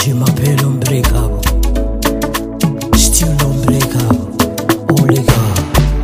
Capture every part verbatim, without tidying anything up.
Jima pelo unbreakable, still unbreakable, only God.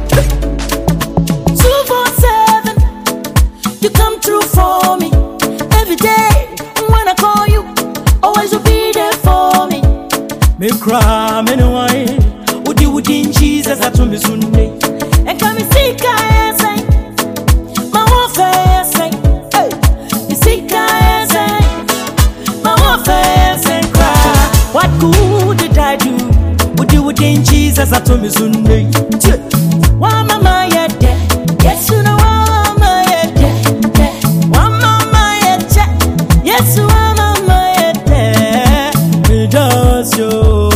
two four seven, you come through for me every day. When I call you, always will be there for me. Me cry, me no wine. Would you would in Jesus at me Sunday? And come and see I say, my warfare say, hey, you see I say, my warfare say, cry. What good did I do? Would you would in Jesus at me Sunday? Why mama yet? Yes, you know why mama yet. Why mama yet? Yes, why mama yet. Me does you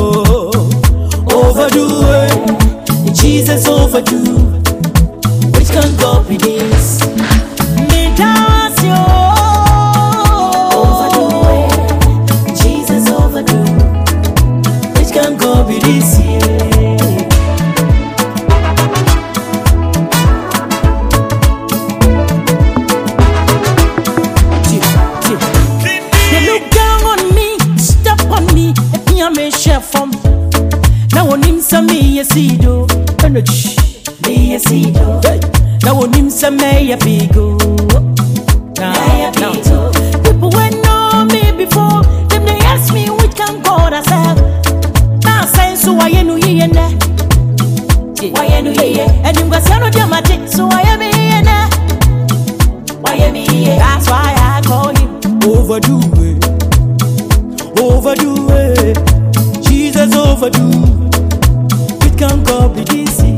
overdo it. Jesus overdue. Which can go with this? Me does you Overdo it. Jesus overdue. Which can go with this year? They look down on me, step on me, and me a me share from. Now on him some me a see do, energy me a see do. Now on him some me a bigo. Now, now, people when know me before, them they ask me which can God I serve. Now say so why you no here na? Why you no here? And him go say no dear magic, so why am I here na? Why am I here? That's why I call him. Overdo it, overdo it. Jesus overdue. It can go be this.